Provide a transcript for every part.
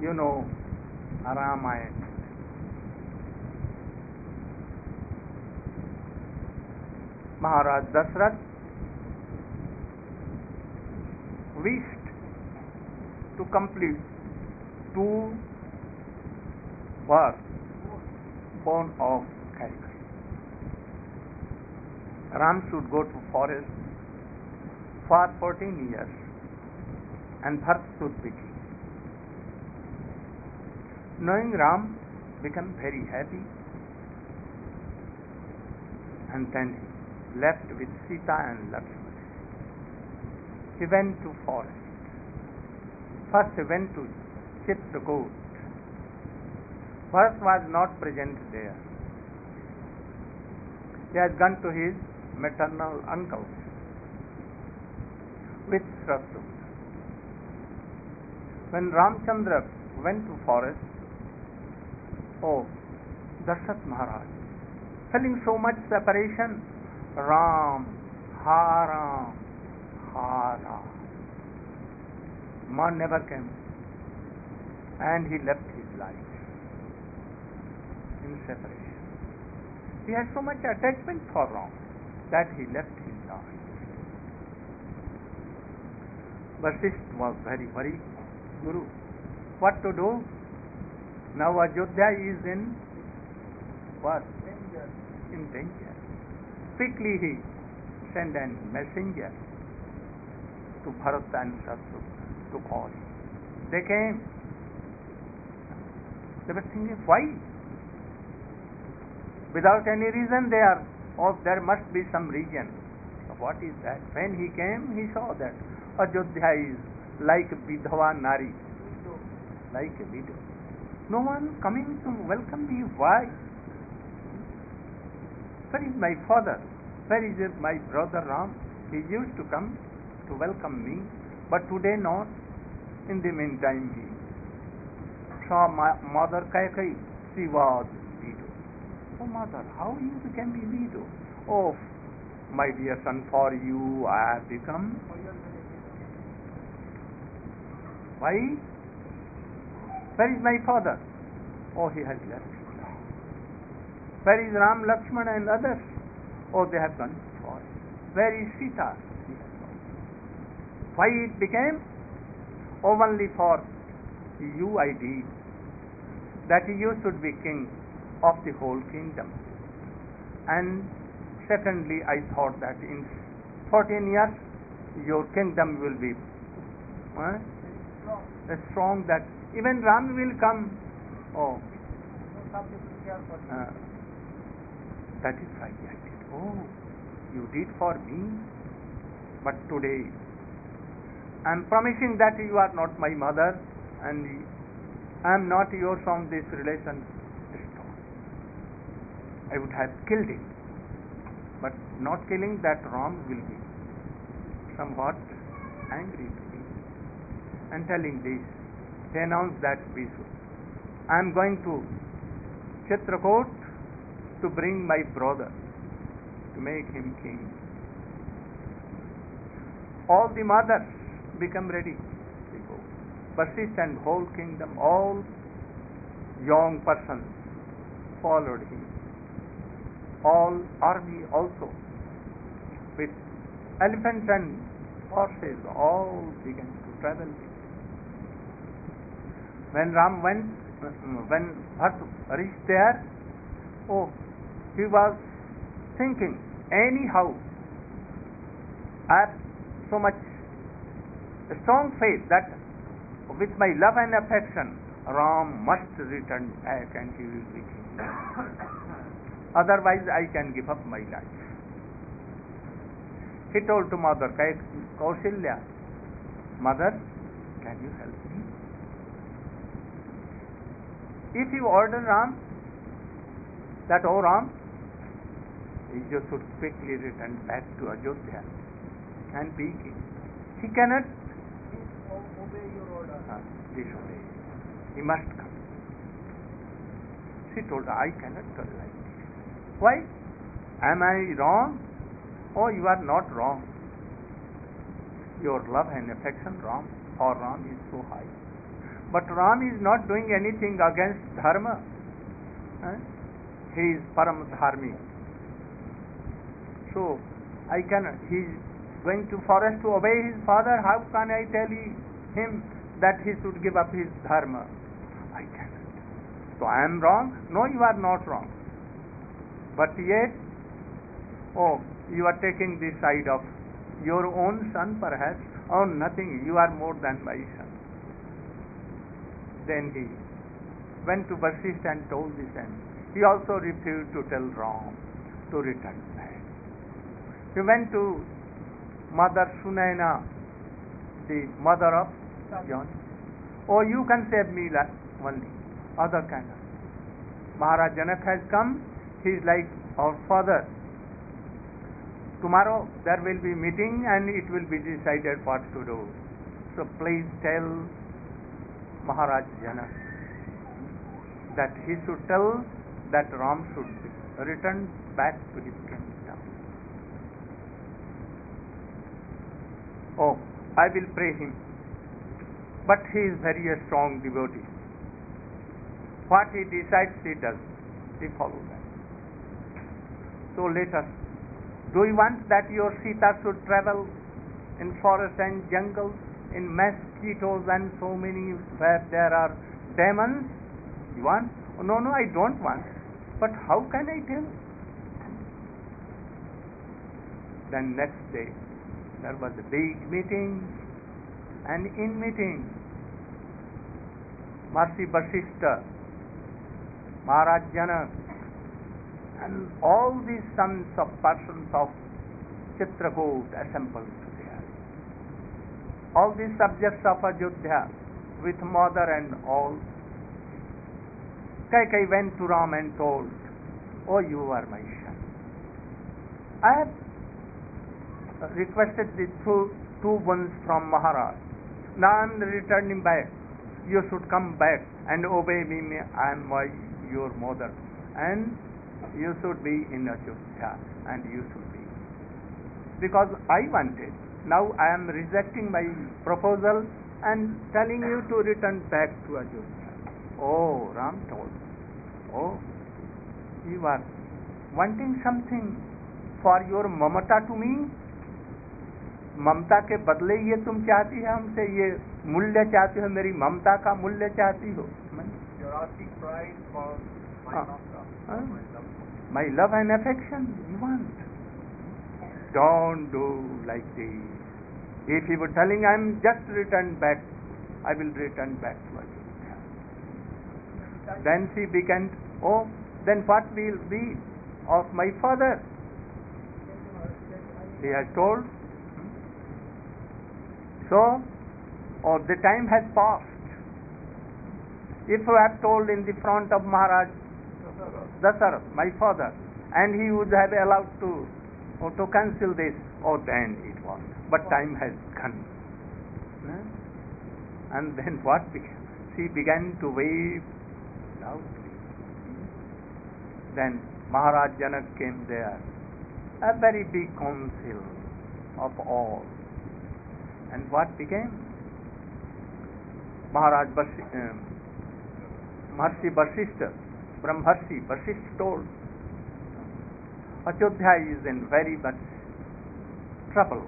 You know, Ramayana. Maharaj Dasrath wished to complete two works born of Kaikeyi. Ram should go to forest for 14 years and Bharat should be king. Knowing Ram became very happy and then he left with Sita and Lakshmana. He went to forest. First he went to Chitrakoot. Bharat was not present there. He has gone to his maternal uncle with Shraddha. When Ramchandra went to forest, Dasaratha Maharaj, feeling so much separation, Ram, Ha Ram, Ha Ram. Man never came, and he left his life in separation. He had so much attachment for Ram that he left his life. Vasishtha was very worried. Guru, what to do? Now Ajodhya is in what? Danger. In danger. Quickly he sent a messenger to Bharat and Shatrughna to call him. They came. They were thinking, why? Without any reason they are, there must be some reason. What is that? When he came, he saw that Ajodhya is like Vidhava Nari, like a widow. No one coming to welcome me. Why? Where is my father? Where is my brother Ram? He used to come to welcome me, but today not. In the meantime, he saw my mother Kaikeyi. She was widow. Oh, mother, how you became a widow? Oh, my dear son, for you I have become. Why? Where is my father? Oh, he has left. Where is Ram, Lakshmana and others? Oh, they have gone for. Where is Sita? She has gone. Why it became? Oh, only for you I did. That you should be king of the whole kingdom. And secondly, I thought that in 14 years your kingdom will be strong that even Ram will come. Oh, that is why I did. Oh, you did for me, but today I am promising that you are not my mother and I am not yours from this relation. I would have killed him, but not killing that Ram will be somewhat angry to me. And telling this, they announced that I am going to Chitrakoot to bring my brother to make him king. All the mothers become ready. Vasishtha and whole kingdom, all young persons followed him. All army also with elephants and horses all began to travel with him. When Bharat reached there, he was thinking, anyhow, I have so much strong faith that with my love and affection, Ram must return back and he will be king. Otherwise, I can give up my life. He told to Mother Kausalya, Mother, can you help me? If you order Ram, that, oh Ram, you should quickly return back to Ajodhya and be king. He cannot obey your order. Disobey. He must come. She told her, I cannot tell like this. Why? Am I wrong? Oh, you are not wrong. Your love and affection for Ram is so high. But Ram is not doing anything against dharma. Eh? He is param dharmi. So he is going to forest to obey his father. How can I tell him that he should give up his dharma? I cannot. So I am wrong? No, you are not wrong. But yet, you are taking the side of your own son perhaps. Oh, nothing, you are more than my son. Then he went to Vasishtha and told this, and he also refused to tell Ram to return back. He went to Mother Sunaina, the mother of John. Oh, you can save me only. Other cannot. Maharaj Janak has come. He is like our father. Tomorrow there will be meeting and it will be decided what to do. So please tell Maharaj Janak that he should tell that Ram should return back to his kingdom. Oh, I will pray him. But he is very a strong devotee. What he decides, he does. He follows that. So let us. Do you want that your Sita should travel in forests and jungles, in mosquitoes and so many where there are demons? You want? Oh, no, I don't want. But how can I tell? Then next day, there was a big meeting, and in meeting, Maharishi Vasishtha, Maharaj Janak, and all these sons of persons of Chitrakoot assembled there. All these subjects of Ajodhya with mother and all. Kaikai went to Ram and told, oh, you are my son. I have requested the two ones from Maharaj. Now I am returning back. You should come back and obey me. I am your mother. And you should be in Ajodhya, and you should be. Because I wanted. Now I am rejecting my proposal and telling you to return back to Ajodhya. Oh, Ram told. Oh, you are wanting something for your mamata to me? ममता के बदले ये तुम चाहती है हमसे, ये मूल्य चाहती हो, मेरी ममता का मूल्य चाहती हो? You're asking price for my mamta, my love and affection you want. Don't do like this. If you were telling I am just returned back, I will return back to Ajodhya. Then she began, oh, then what will be of my father? He has told. So, the time has passed. If you have told in the front of Maharaj Dasarath, my father, and he would have allowed to cancel this, then it was. But time has gone. And then what began? She began to weep loudly. Then Maharaj Janak came there, a very big council of all. And what became? Maharishi Vasishtha, Brahmarshi Vasishtha told, Ajodhya is in very much trouble.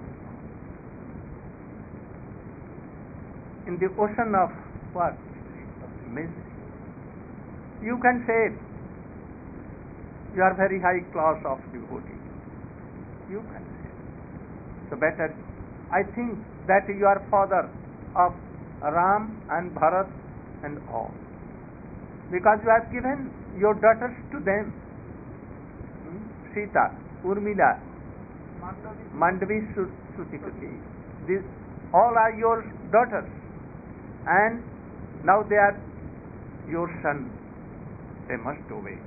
In the ocean of what? Of misery. You can say you are very high class of devotee. You can say. So better, I think that you are father of Ram and Bharat and all. Because you have given your daughters to them. Sita, Urmila, Mandavi, Sutikati. These all are your daughters. And now they are your son. They must obey.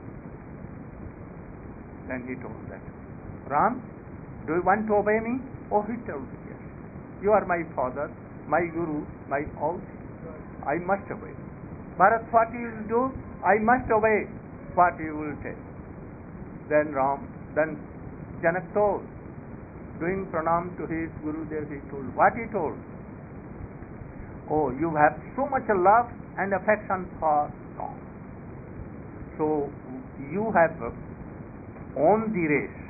Then he told that, Ram, do you want to obey me? Oh, he told, yes. You are my father, my guru, my all things. I must obey. Bharat, what you will do? I must obey what you will tell. Then Janak told, doing pranam to his Gurudev, he told. What he told? Oh, you have so much love and affection for God. So you have won the race.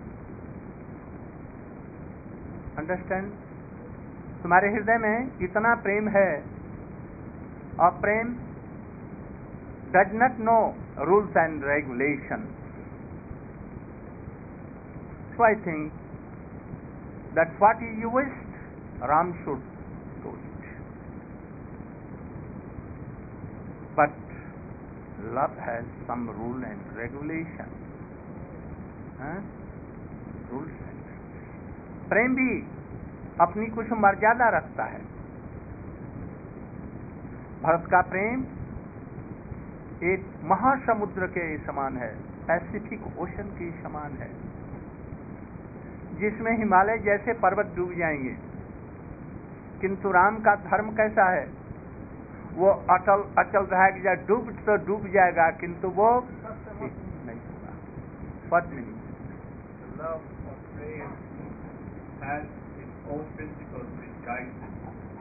Understand? तुम्हारे हृदय में इतना प्रेम है, और प्रेम does not know rules and regulations. So I think that what you wished, Ram should do it. But love has some rule and regulation. Rules and regulations. प्रेम भी अपनी कुछ मर्यादा रखता है. भरत का प्रेम एक महासमुद्र के समान है, पैसिफिक ओशन के समान है, जिसमें हिमालय जैसे पर्वत डूब जाएंगे. किंतु राम का धर्म कैसा है? वो अचल अचल रहेगा, डूब तो डूब जाएगा, किंतु वो नहीं होगा. What meaning? The love of prayer has its own principles which guide it.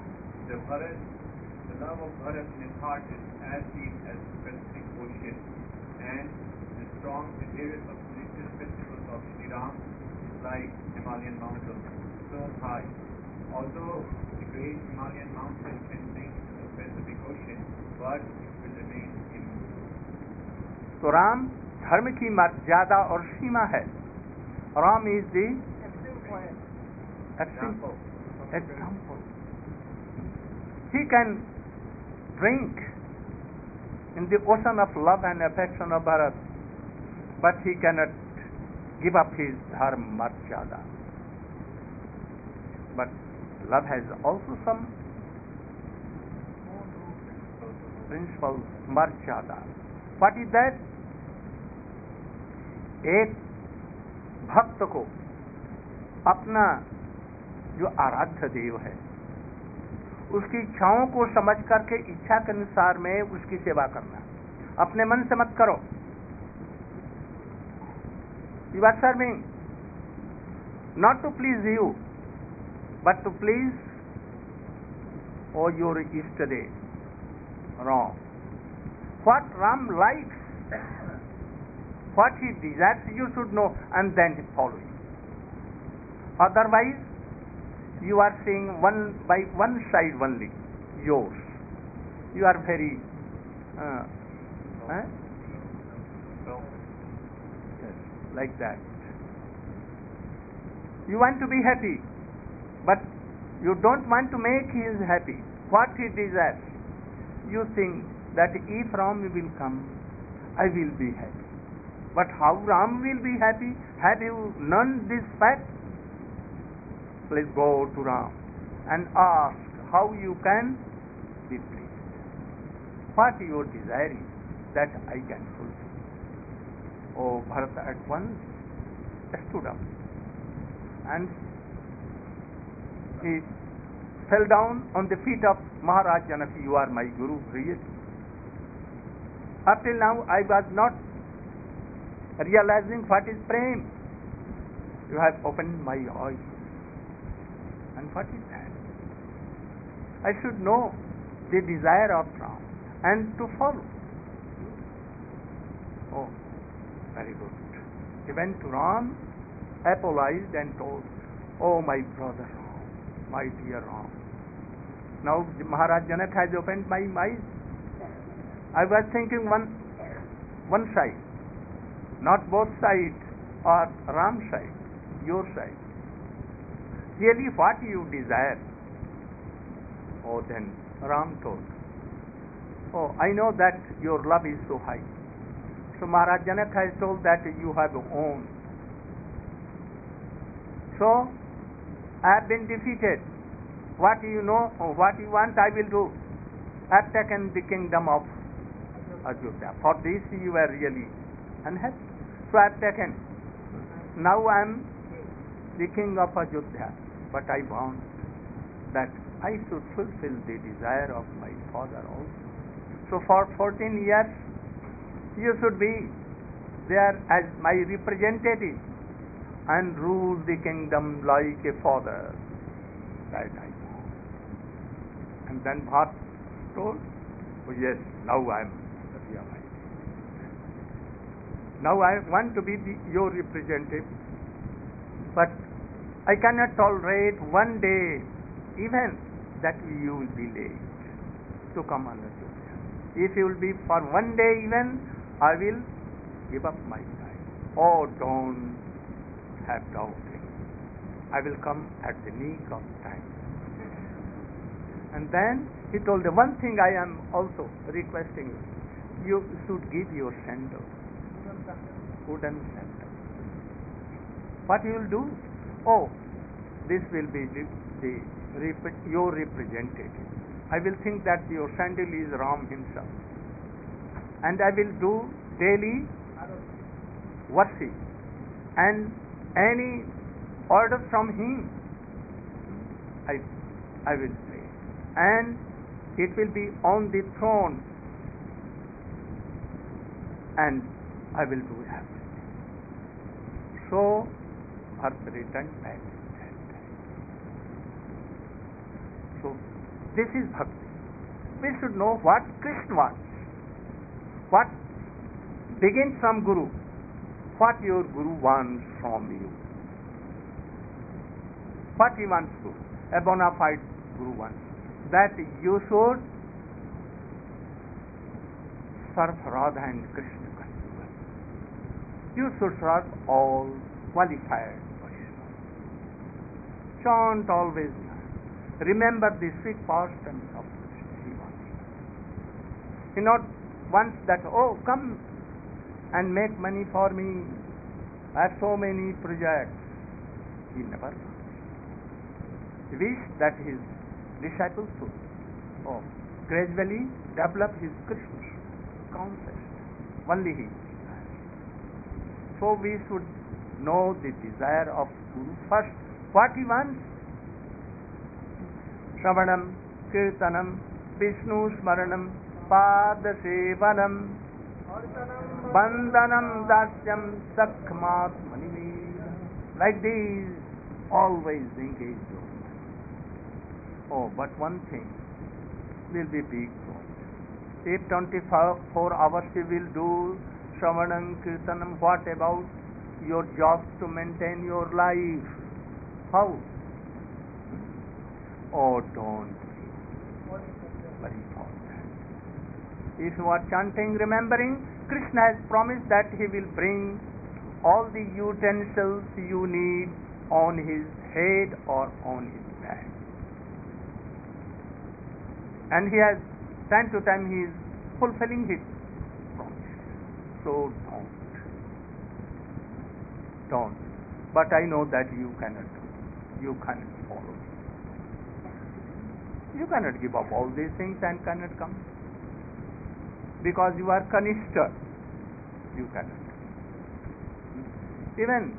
The love of Bharat in his heart is as deep as the Pacific Ocean, and the strong adherence of religious principles of Sri Ram is like Himalayan mountains, so high. Although the great Himalayan mountain can sink to the Pacific Ocean, but it will remain immovable. तो राम धर्म की मर्यादा और सीमा है. Ram is the example. He can drink in the ocean of love and affection of Bharat, but he cannot give up his dharma maryada. But love has also some principles, maryada. What is that? एक भक्त को अपना जो आराध्य देव है, उसकी इच्छाओं को समझ करके इच्छा के अनुसार में उसकी सेवा करना. अपने मन से मत करो. You are serving not to please you, but to please your Ishtadev. Wrong. What Ram likes, what he desires, you should know and then follow him. Otherwise, you are seeing one by one side only, yours. You are very yes, like that. You want to be happy, but you don't want to make him happy. What he desires, you think that if Ram will come, I will be happy. But how Ram will be happy? Have you known this fact? Please go to Ram and ask how you can be pleased. What you are desiring, that I can fulfill. Oh, Bharata at once stood up and he fell down on the feet of Maharaj Janaki. You are my Guru, really. Up till now, I was not realizing what is prem. You have opened my eyes. And what is that? I should know the desire of Ram and to follow. Oh, very good. He went to Ram, apologized and told, oh my brother Ram, my dear Ram. Now Maharaj Janak has opened my eyes. I was thinking one side, not both sides, or Ram's side, your side. Really what you desire? Oh, then Ram told, oh, I know that your love is so high. So Maharaj Janak has told that you have owned. So I have been defeated. What you know or what you want, I will do. I have taken the kingdom of Ajodhya. For this you were really unhappy. So I have taken. Now I am the king of Ajodhya. But I want that I should fulfill the desire of my father also. So for 14 years, you should be there as my representative and rule the kingdom like a father. That I want. And then Bharat told, Oh, yes, now I am realized. Now I want to be your representative, but I cannot tolerate one day even that you will be late to come on the duty. If you will be for one day even, I will give up my time. Oh, don't have doubt. I will come at the nick of time. And then he told the one thing I am also requesting you should give your sandal, wooden sandal. What you will do? Oh, this will be your representative. I will think that your sandal is Ram himself, and I will do daily worship, and any order from him I will play, and it will be on the throne, and I will do everything. So Earth returned back. So this is bhakti. We should know what Krishna wants. What begins from Guru. What your Guru wants from you. What he wants Guru. A bona fide Guru wants. That you should serve Radha and Krishna. You should serve all qualified Vaishnavas. Chant always. Remember the sweet pastimes of Shiva. He not wants that, oh, come and make money for me. I have so many projects. He never wants. He wishes that his disciples should gradually develop his Krishna consciousness. Only he. So we should know the desire of Guru first. What he wants. Shravanam, Kirtanam, Vishnu Smaranam, Pada Sevanam, Bandhanam, Dasyam, Sakhmat, Maniveda. Like these, always engage those. Oh, but one thing will be big point. If 24 hours you will do Shravanam, Kirtanam, what about your job to maintain your life? How? Oh, don't worry about that. If you are chanting, remembering, Krishna has promised that he will bring all the utensils you need on his head or on his back. And he has, time to time, he is fulfilling his promise. So don't. But I know that you cannot do. You cannot follow. You cannot give up all these things and cannot come. Because you are Kanishta. You cannot. Even,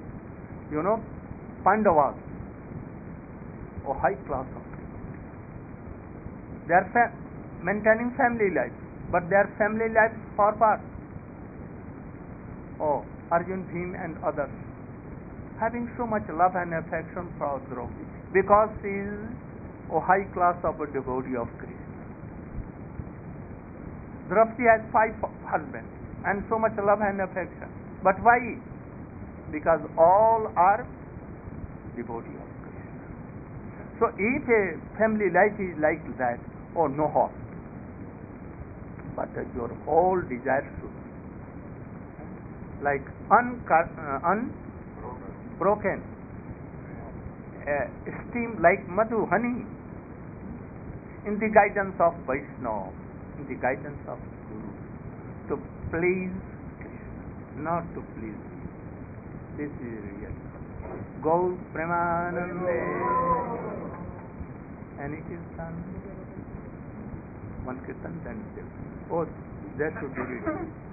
Pandavas, high class of people. They are maintaining family life, but their family life far apart. Arjun, Bhim and others, having so much love and affection for Draupadi, because she is a high class of a devotee of Krishna. Draupadi has 5 husbands and so much love and affection. But why? Because all are devotees of Krishna. So if a family life is like that, no hope. But your whole desire should be like unbroken. Steam like madhu, honey, in the guidance of Vaishnava, in the guidance of Guru, to please Krishna, not to please me. This is real. Gaur Premanande. Any kirtan? One kirtan, then there should be written.